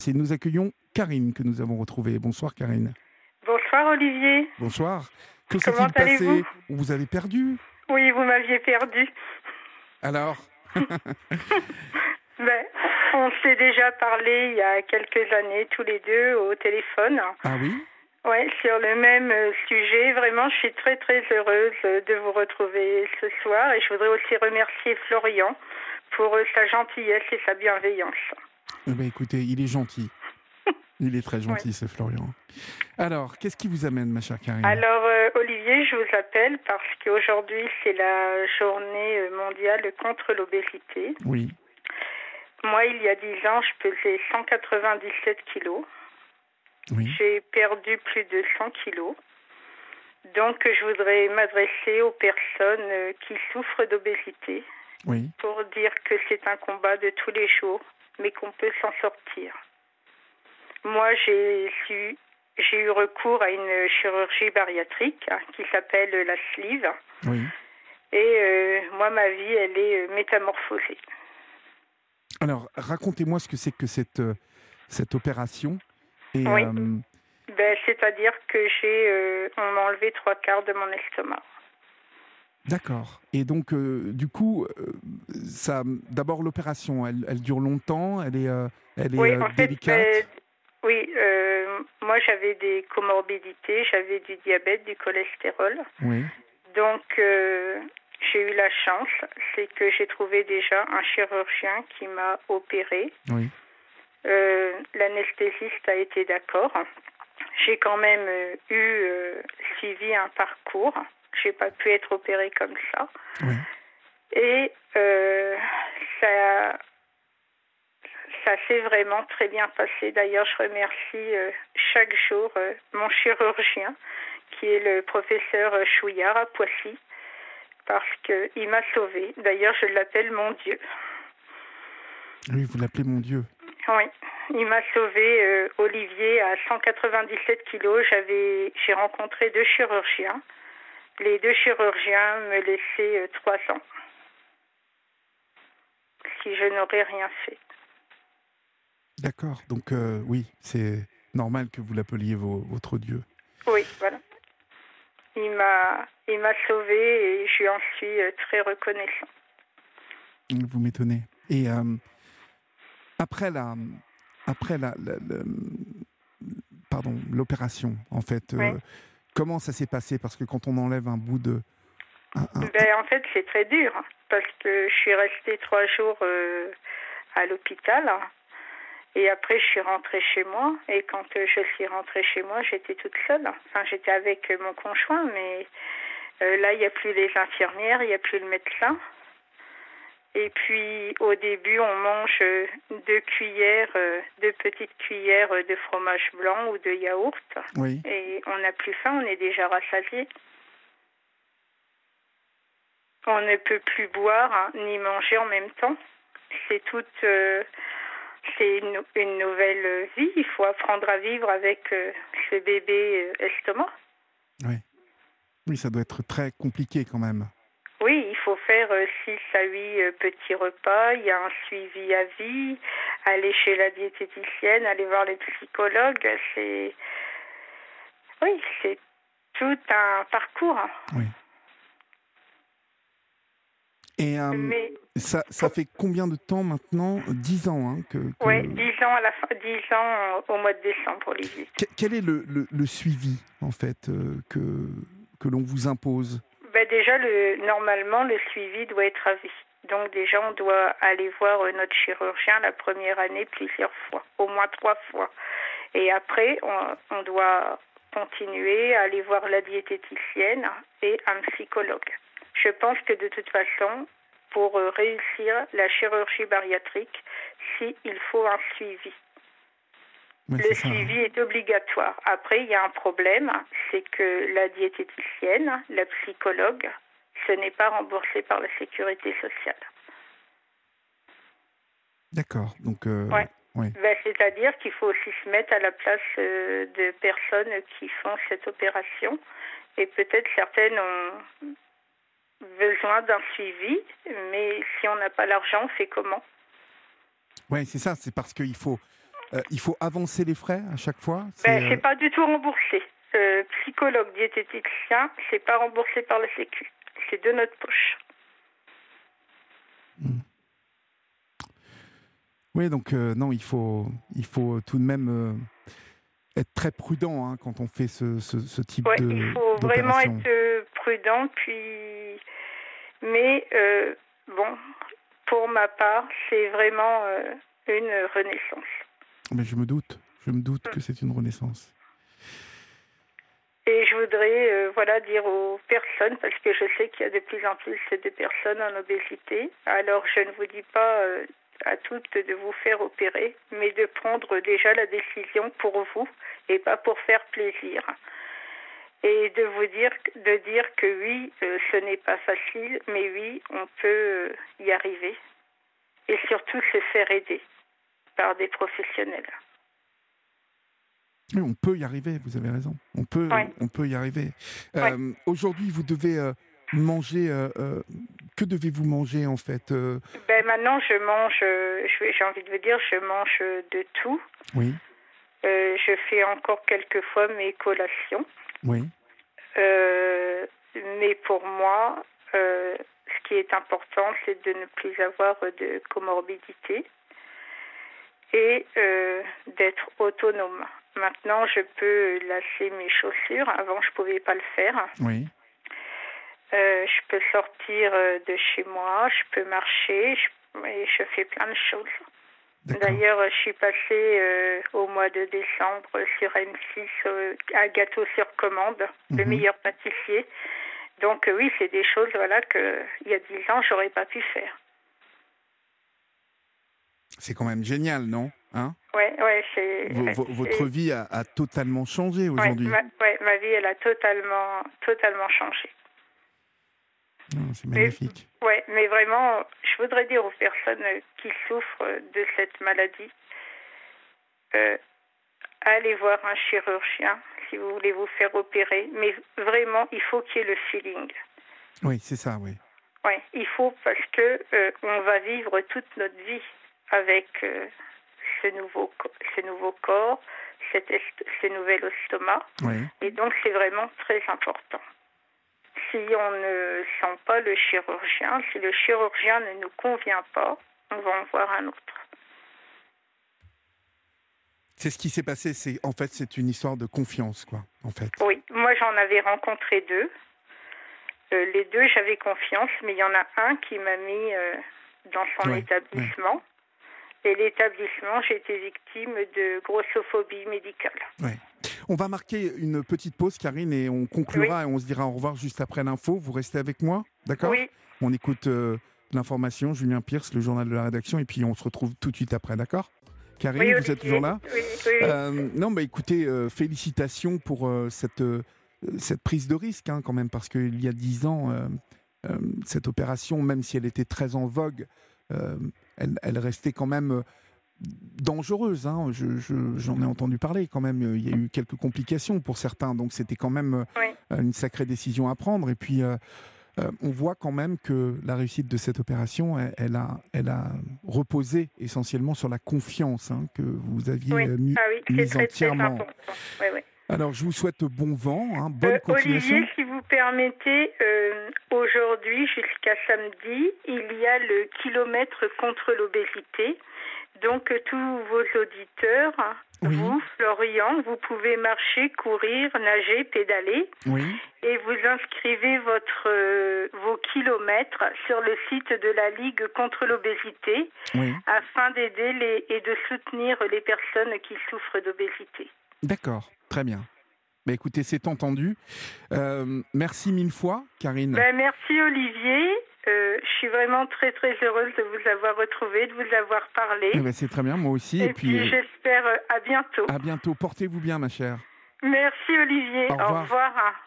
Nous accueillons Karine que nous avons retrouvée. Bonsoir Karine. Bonsoir Olivier, Bonsoir. Que comment s'est-il allez-vous? passé? Vous avez perdu? Oui, vous m'aviez perdu. Alors? Ben, on s'est déjà parlé il y a quelques années, tous les deux, au téléphone. Ah oui? Ouais, sur le même sujet. Vraiment, je suis très très heureuse de vous retrouver ce soir et je voudrais aussi remercier Florian pour sa gentillesse et sa bienveillance. Eh ben, écoutez, il est gentil. Il est très Ouais. gentil, ce Florian. Alors, qu'est-ce qui vous amène, ma chère Karine? Alors, Olivier, je vous appelle parce qu'aujourd'hui, c'est la journée mondiale contre l'obésité. Oui, Moi, il y a 10 ans, je pesais 197 kilos. oui, J'ai perdu plus de 100 kilos. Donc, je voudrais m'adresser aux personnes qui souffrent d'obésité oui. pour dire que c'est un combat de tous les jours, mais qu'on peut s'en sortir. Moi, j'ai eu recours à une chirurgie bariatrique qui s'appelle la sleeve. Oui. Et moi, ma vie, elle est métamorphosée. Alors, racontez-moi ce que c'est que cette opération. Et Oui. C'est-à-dire que on m'a enlevé 3/4 de mon estomac. d'accord. Et donc, du coup, d'abord l'opération, elle dure longtemps, elle est Oui, en fait, délicate. oui, moi j'avais des comorbidités, j'avais du diabète, du cholestérol. Oui, Donc, j'ai eu la chance, c'est que j'ai trouvé déjà un chirurgien qui m'a opéré. oui, L'anesthésiste a été d'accord. J'ai quand même suivi un parcours. J'ai pas pu être opérée comme ça. oui. Et ça, ça s'est vraiment très bien passé. D'ailleurs, je remercie chaque jour mon chirurgien, qui est le professeur Chouillard à Poissy, parce qu'il m'a sauvée. D'ailleurs, je l'appelle mon Dieu. Oui, vous l'appelez mon Dieu. Oui, il m'a sauvé Olivier à 197 kilos. J'ai rencontré 2 chirurgiens. Les 2 chirurgiens me laissaient 3 ans si je n'aurais rien fait. D'accord. Donc, oui, c'est normal que vous l'appeliez votre Dieu. Oui, voilà. Il m'a sauvée et je lui en suis très reconnaissant. Vous m'étonnez. Et après pardon, l'opération, en fait, Oui. comment ça s'est passé? Parce que quand on enlève un bout de... En fait, c'est très dur parce que je suis restée 3 jours à l'hôpital. Et après, je suis rentrée chez moi. Et quand je suis rentrée chez moi, j'étais toute seule. Enfin, j'étais avec mon conjoint, mais là, il n'y a plus les infirmières, il n'y a plus le médecin. Et puis, au début, on mange 2 petites cuillères de fromage blanc ou de yaourt. Oui, Et on n'a plus faim, on est déjà rassasié. On ne peut plus boire ni manger en même temps. C'est une nouvelle vie. Il faut apprendre à vivre avec ce bébé estomac. oui. Oui, ça doit être très compliqué quand même. Oui, il faut faire 6 à 8 petits repas. Il y a un suivi à vie. Aller chez la diététicienne, aller voir les psychologues. C'est tout un parcours. Oui. Et Mais ça fait combien de temps maintenant? 10 ans, hein, ouais, 10 ans 10 ans au mois de décembre, Olivier. Quel est le suivi, en fait, que l'on vous impose? Déjà, normalement, le suivi doit être à vie. Donc déjà, on doit aller voir notre chirurgien la première année plusieurs fois, au moins 3 fois. Et après, on doit continuer à aller voir la diététicienne et un psychologue. Je pense que de toute façon, pour réussir la chirurgie bariatrique, il faut un suivi. Ouais, Le c'est ça. suivi est obligatoire. Après, il y a un problème, c'est que la diététicienne, la psychologue, ce n'est pas remboursé par la sécurité sociale. D'accord. Donc, Ouais. ouais. C'est-à-dire qu'il faut aussi se mettre à la place de personnes qui font cette opération. Et peut-être certaines ont besoin d'un suivi, mais si on n'a pas l'argent, on fait comment? Ouais, c'est ça. C'est parce qu'il faut. il faut avancer les frais à chaque fois. C'est pas du tout remboursé. Psychologue, diététicien, c'est pas remboursé par la Sécu. C'est de notre poche. Oui, donc non, il faut tout de même être très prudent hein, quand on fait ce type d'opération. Il faut vraiment être prudent. Mais bon, pour ma part, c'est vraiment une renaissance. Mais je me doute que c'est une renaissance. Et je voudrais dire aux personnes, parce que je sais qu'il y a de plus en plus de personnes en obésité, alors je ne vous dis pas à toutes de vous faire opérer, mais de prendre déjà la décision pour vous et pas pour faire plaisir. Et de dire que oui, ce n'est pas facile, mais oui, on peut y arriver. Et surtout se faire aider par des professionnels. Oui, on peut y arriver, vous avez raison. On peut y arriver. Aujourd'hui, vous devez manger. Que devez-vous manger en fait Maintenant, je mange. J'ai envie de vous dire, je mange de tout. Oui. Je fais encore quelques fois mes collations. Oui. Mais pour moi, ce qui est important, c'est de ne plus avoir de comorbidité et d'être autonome. Maintenant, je peux lasser mes chaussures. Avant, je ne pouvais pas le faire. Oui. Je peux sortir de chez moi, je peux marcher, je fais plein de choses. D'accord. D'ailleurs, je suis passée au mois de décembre sur M6 à Gâteau sur commande, le meilleur pâtissier. Donc oui, c'est des choses que il y a 10 ans, j'aurais pas pu faire. C'est quand même génial, non hein? Ouais, votre vie a totalement changé aujourd'hui. Ma vie, elle a totalement changé. C'est magnifique. Mais vraiment, je voudrais dire aux personnes qui souffrent de cette maladie, allez voir un chirurgien si vous voulez vous faire opérer. Mais vraiment, il faut qu'il y ait le feeling. Oui, c'est ça, oui. Oui, il faut parce que on va vivre toute notre vie avec ce nouveau corps, ce nouvel estomac. Oui. Et donc, c'est vraiment très important. Si on ne sent pas le chirurgien, si le chirurgien ne nous convient pas, on va en voir un autre. C'est ce qui s'est passé, c'est une histoire de confiance, quoi, en fait. Oui, moi j'en avais rencontré 2. Les 2, j'avais confiance, mais il y en a un qui m'a mis dans son établissement. Ouais. Et l'établissement, j'ai été victime de grossophobie médicale. Ouais. On va marquer une petite pause, Karine, et on conclura et on se dira au revoir juste après l'info. Vous restez avec moi, d'accord ? Oui. On écoute l'information, Julien Pierce, le journal de la rédaction, et puis on se retrouve tout de suite après, d'accord ? Karine, oui, vous êtes toujours là ? Oui. Écoutez, félicitations pour cette prise de risque, hein, quand même, parce qu'il y a 10 ans, cette opération, même si elle était très en vogue, elle restait quand même dangereuse. Hein. J'en ai entendu parler quand même. Il y a eu quelques complications pour certains, donc c'était quand même une sacrée décision à prendre. Et puis, on voit quand même que la réussite de cette opération, elle a reposé essentiellement sur la confiance que vous aviez mise entièrement. Très important. Oui. Alors, je vous souhaite bon vent, bonne continuation. Olivier, si vous permettez, aujourd'hui jusqu'à samedi, il y a le kilomètre contre l'obésité. Donc, tous vos auditeurs, vous, Florian, vous pouvez marcher, courir, nager, pédaler. Oui. Et vous inscrivez vos kilomètres sur le site de la Ligue contre l'obésité afin d'aider et de soutenir les personnes qui souffrent d'obésité. D'accord, très bien. Bah, écoutez, c'est entendu. Merci 1000 fois, Karine. Merci, Olivier. Je suis vraiment très, très heureuse de vous avoir retrouvé, de vous avoir parlé. C'est très bien, moi aussi. Et puis j'espère à bientôt. À bientôt. Portez-vous bien, ma chère. Merci, Olivier. Au revoir. Au revoir.